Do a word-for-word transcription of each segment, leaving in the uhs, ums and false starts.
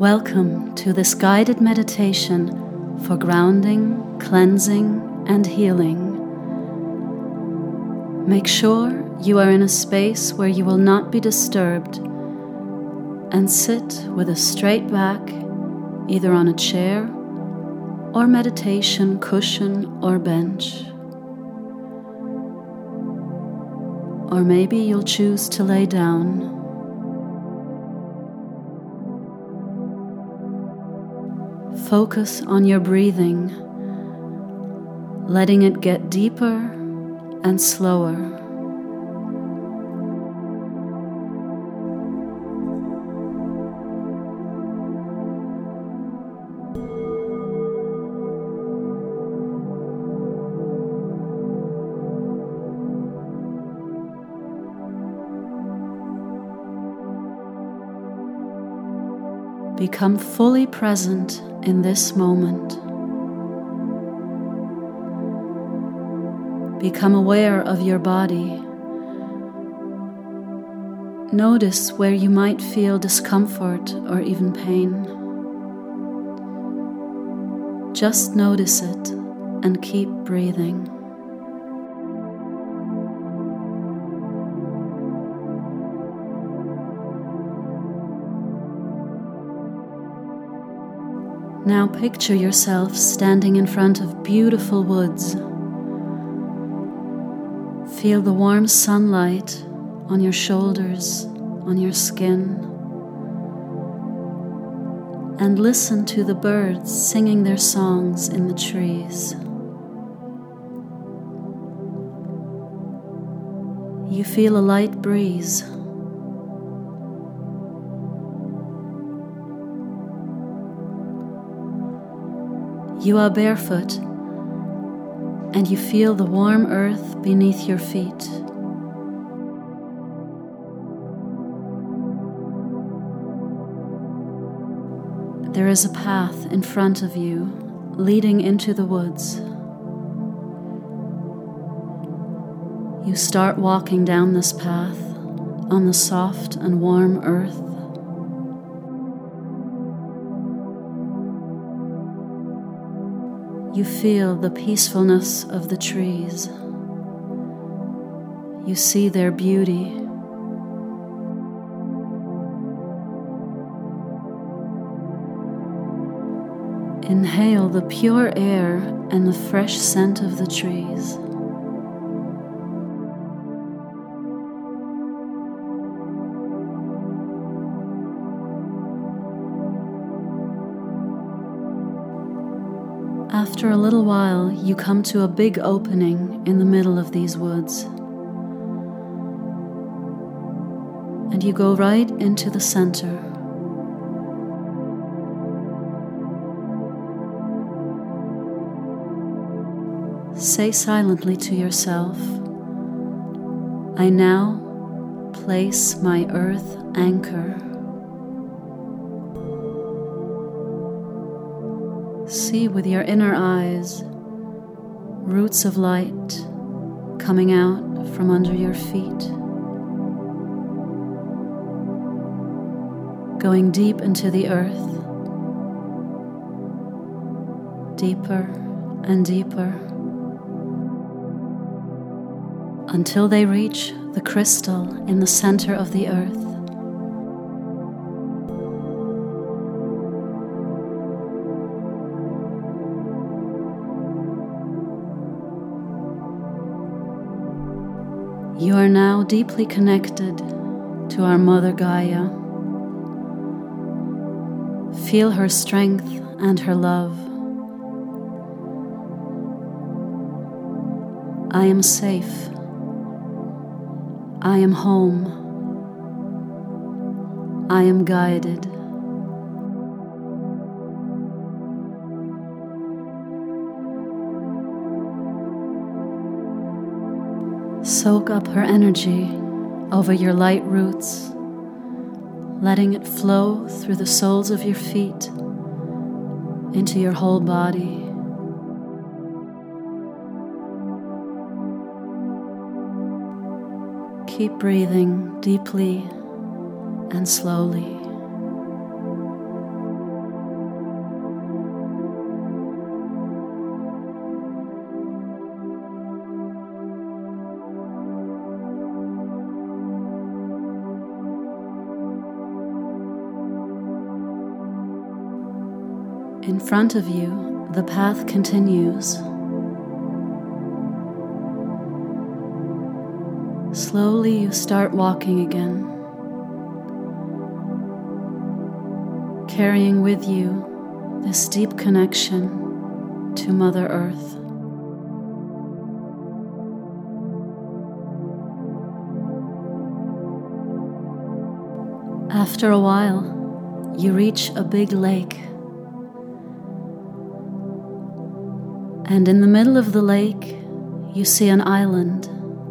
Welcome to this guided meditation for grounding, cleansing, and healing. Make sure you are in a space where you will not be disturbed, and sit with a straight back, either on a chair or meditation cushion or bench. Or maybe you'll choose to lay down. Focus on your breathing, letting it get deeper and slower. Become fully present in this moment. Become aware of your body. Notice where you might feel discomfort or even pain. Just notice it and keep breathing. Now picture yourself standing in front of beautiful woods. Feel the warm sunlight on your shoulders, on your skin, and listen to the birds singing their songs in the trees. You feel a light breeze. You are barefoot, and you feel the warm earth beneath your feet. There is a path in front of you leading into the woods. You start walking down this path on the soft and warm earth. You feel the peacefulness of the trees. You see their beauty. Inhale the pure air and the fresh scent of the trees. After a little while, you come to a big opening in the middle of these woods. And you go right into the center. Say silently to yourself, "I now place my earth anchor." See with your inner eyes roots of light coming out from under your feet, going deep into the earth, deeper and deeper, until they reach the crystal in the center of the earth. You are now deeply connected to our Mother Gaia. Feel her strength and her love. I am safe. I am home. I am guided. Soak up her energy over your light roots, letting it flow through the soles of your feet into your whole body. Keep breathing deeply and slowly. In front of you, the path continues. Slowly you start walking again, carrying with you this deep connection to Mother Earth. After a while, you reach a big lake. And in the middle of the lake, you see an island.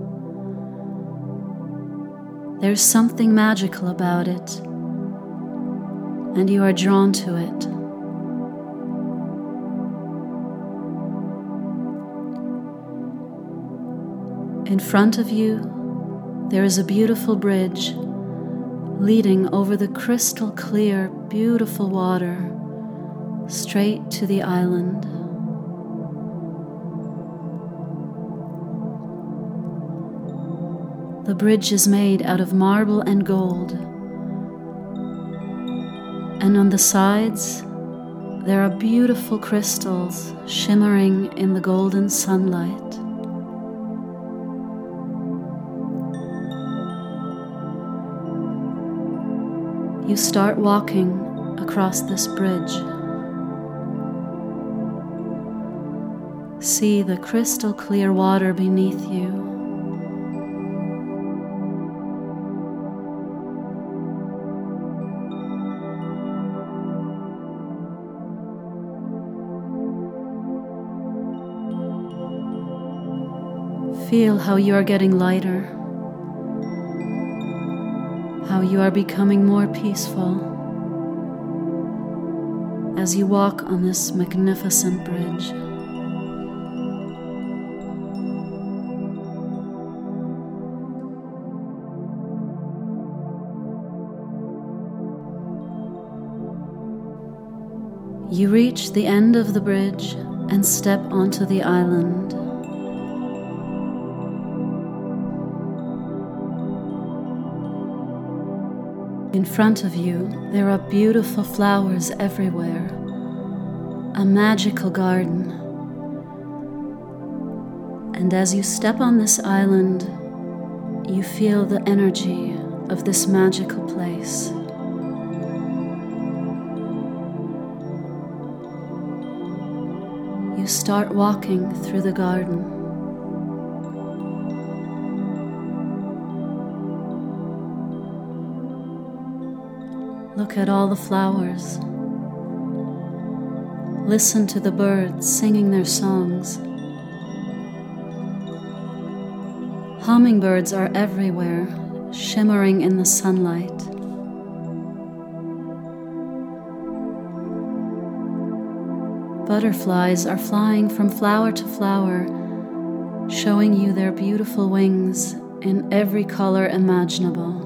There's something magical about it, and you are drawn to it. In front of you, there is a beautiful bridge leading over the crystal clear, beautiful water straight to the island. The bridge is made out of marble and gold, and on the sides there are beautiful crystals shimmering in the golden sunlight. You start walking across this bridge. See the crystal clear water beneath you. Feel how you are getting lighter, how you are becoming more peaceful as you walk on this magnificent bridge. You reach the end of the bridge and step onto the island. In front of you, there are beautiful flowers everywhere, a magical garden. And as you step on this island, you feel the energy of this magical place. You start walking through the garden. Look at all the flowers. Listen to the birds singing their songs. Hummingbirds are everywhere, shimmering in the sunlight. Butterflies are flying from flower to flower, showing you their beautiful wings in every color imaginable.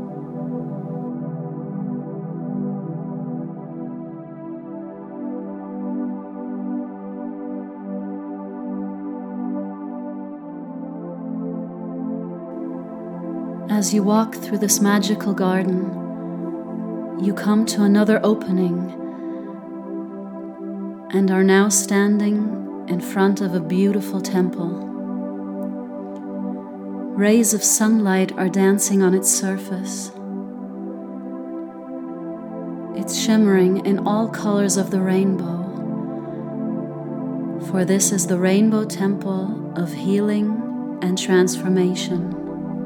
As you walk through this magical garden, you come to another opening and are now standing in front of a beautiful temple. Rays of sunlight are dancing on its surface. It's shimmering in all colors of the rainbow, for this is the Rainbow Temple of healing and transformation.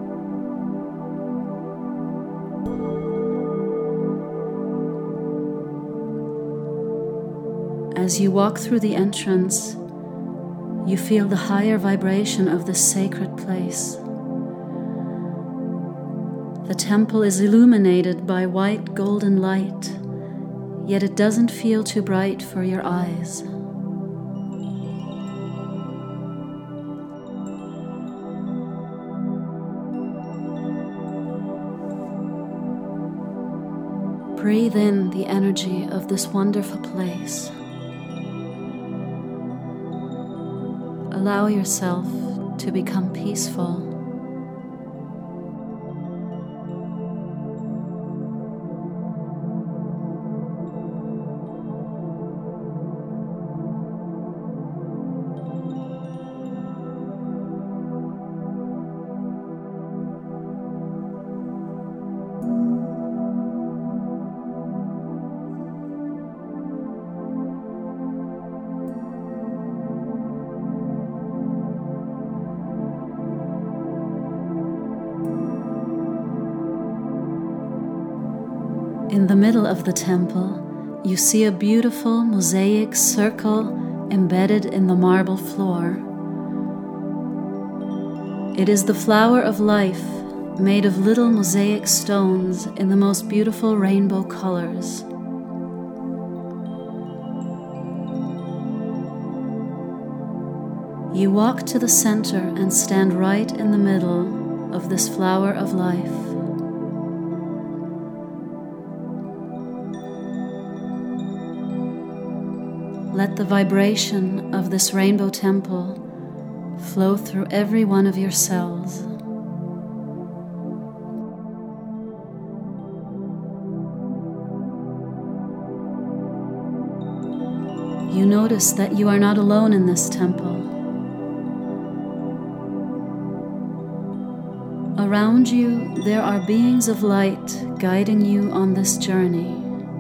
As you walk through the entrance, you feel the higher vibration of this sacred place. The temple is illuminated by white golden light, yet it doesn't feel too bright for your eyes. Breathe in the energy of this wonderful place. Allow yourself to become peaceful. In the middle of the temple, you see a beautiful mosaic circle embedded in the marble floor. It is the flower of life, made of little mosaic stones in the most beautiful rainbow colors. You walk to the center and stand right in the middle of this flower of life. Let the vibration of this rainbow temple flow through every one of your cells. You notice that you are not alone in this temple. Around you, there are beings of light guiding you on this journey.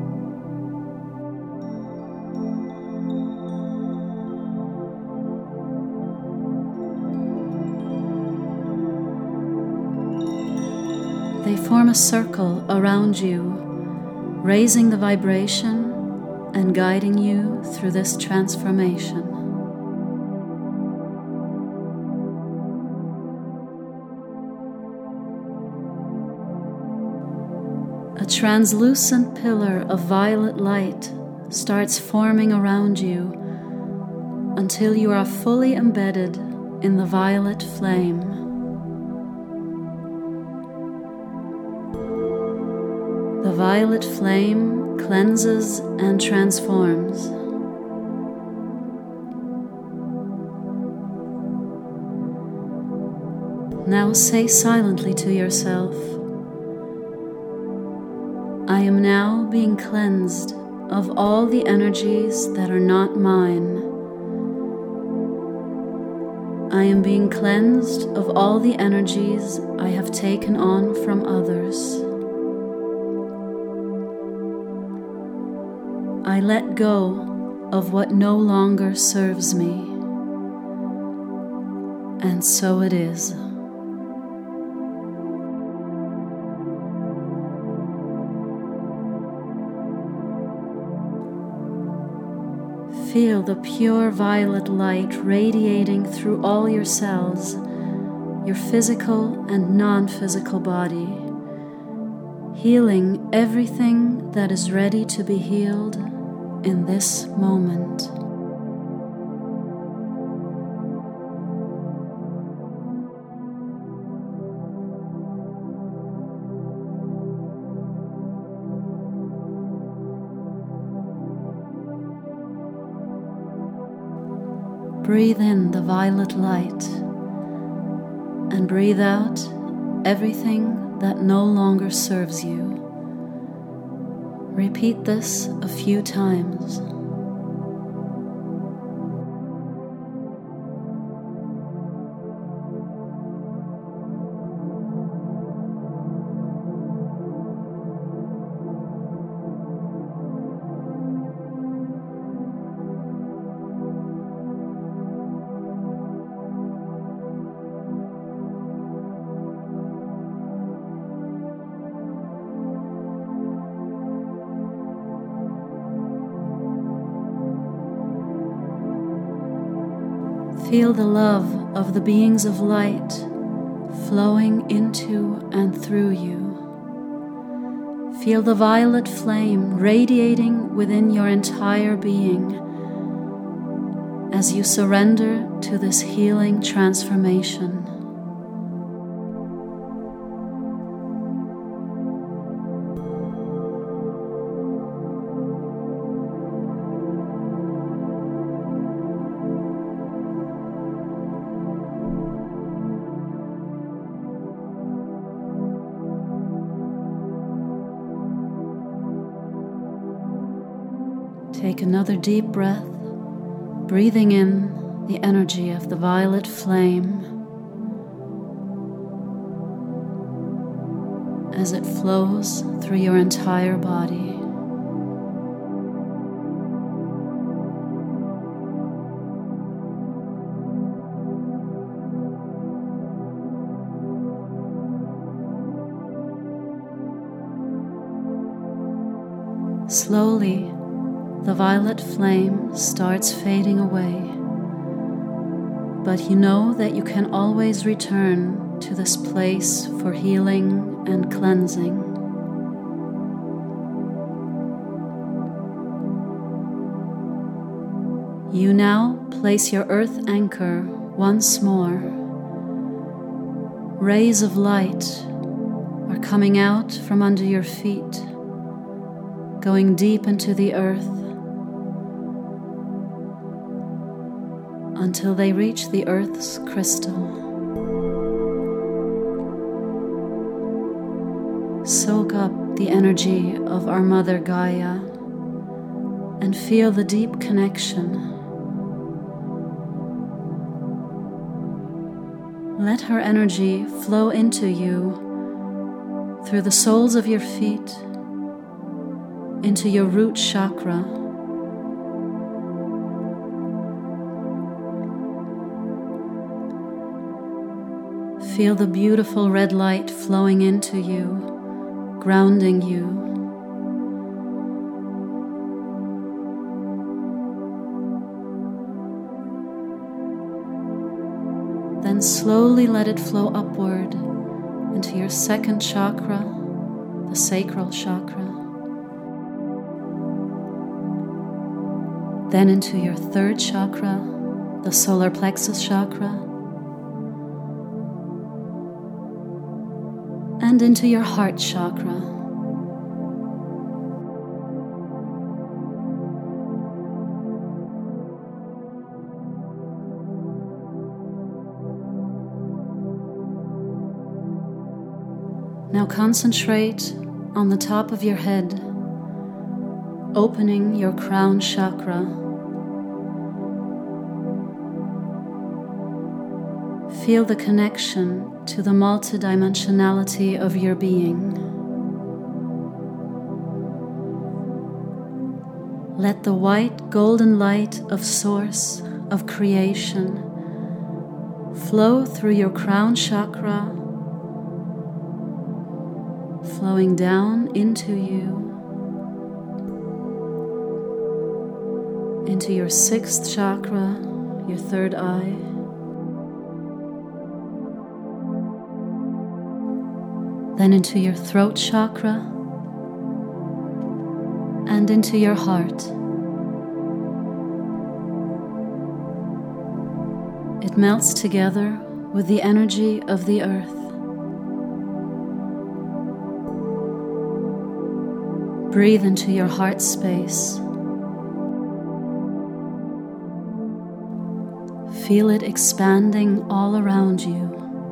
They form a circle around you, raising the vibration and guiding you through this transformation. A translucent pillar of violet light starts forming around you until you are fully embedded in the violet flame. The violet flame cleanses and transforms. Now say silently to yourself, I am now being cleansed of all the energies that are not mine. I am being cleansed of all the energies I have taken on from others. I let go of what no longer serves me. And so it is. Feel the pure violet light radiating through all your cells, your physical and non-physical body, healing everything that is ready to be healed in this moment. Breathe in the violet light and breathe out everything that no longer serves you. Repeat this a few times. Feel the love of the beings of light flowing into and through you. Feel the violet flame radiating within your entire being as you surrender to this healing transformation. Take another deep breath, breathing in the energy of the violet flame as it flows through your entire body. Slowly, the violet flame starts fading away, but you know that you can always return to this place for healing and cleansing. You now place your earth anchor once more. Rays of light are coming out from under your feet, going deep into the earth until they reach the earth's crystal. Soak up the energy of our Mother Gaia and feel the deep connection. Let her energy flow into you through the soles of your feet, into your root chakra. Feel the beautiful red light flowing into you, grounding you. Then slowly let it flow upward into your second chakra, the sacral chakra. Then into your third chakra, the solar plexus chakra. And into your heart chakra. Now concentrate on the top of your head, opening your crown chakra. Feel the connection to the multidimensionality of your being. Let the white golden light of Source, of creation, flow through your crown chakra, flowing down into you, into your sixth chakra, your third eye, then into your throat chakra, and into your heart. It melts together with the energy of the earth. Breathe into your heart space. Feel it expanding all around you.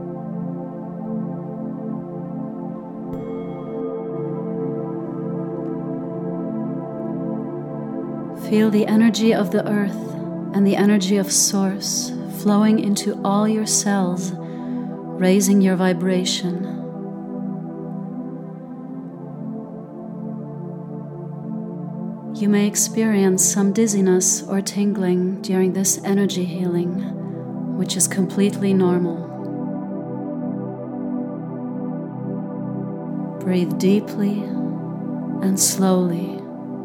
Feel the energy of the earth and the energy of Source flowing into all your cells, raising your vibration. You may experience some dizziness or tingling during this energy healing, which is completely normal. Breathe deeply and slowly.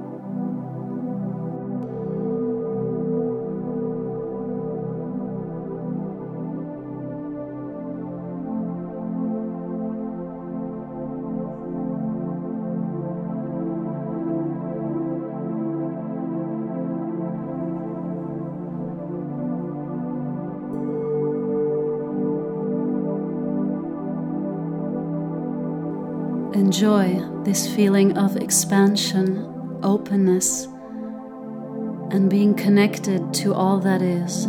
Enjoy this feeling of expansion, openness, and being connected to all that is.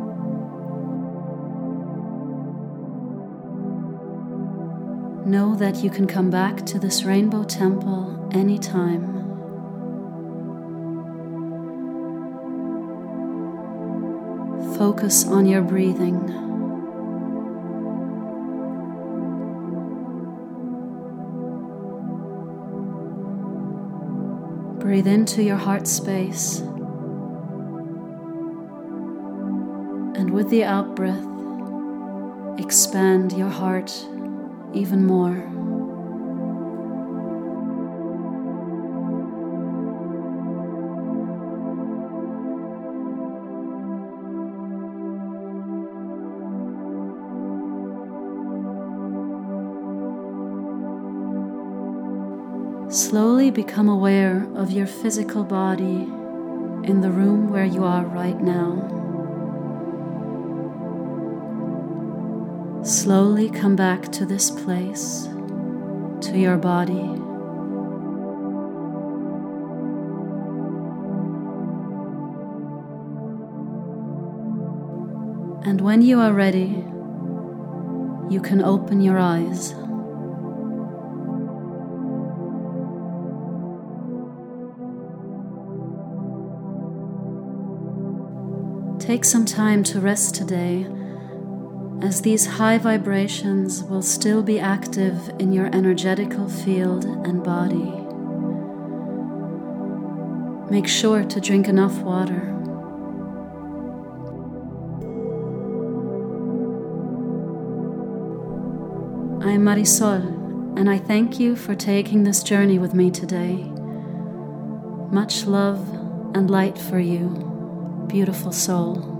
Know that you can come back to this rainbow temple anytime. Focus on your breathing. Breathe into your heart space, and with the out breath, expand your heart even more. Slowly become aware of your physical body in the room where you are right now. Slowly come back to this place, to your body. And when you are ready, you can open your eyes. Take some time to rest today, as these high vibrations will still be active in your energetical field and body. Make sure to drink enough water. I am Marisol, and I thank you for taking this journey with me today. Much love and light for you, beautiful soul.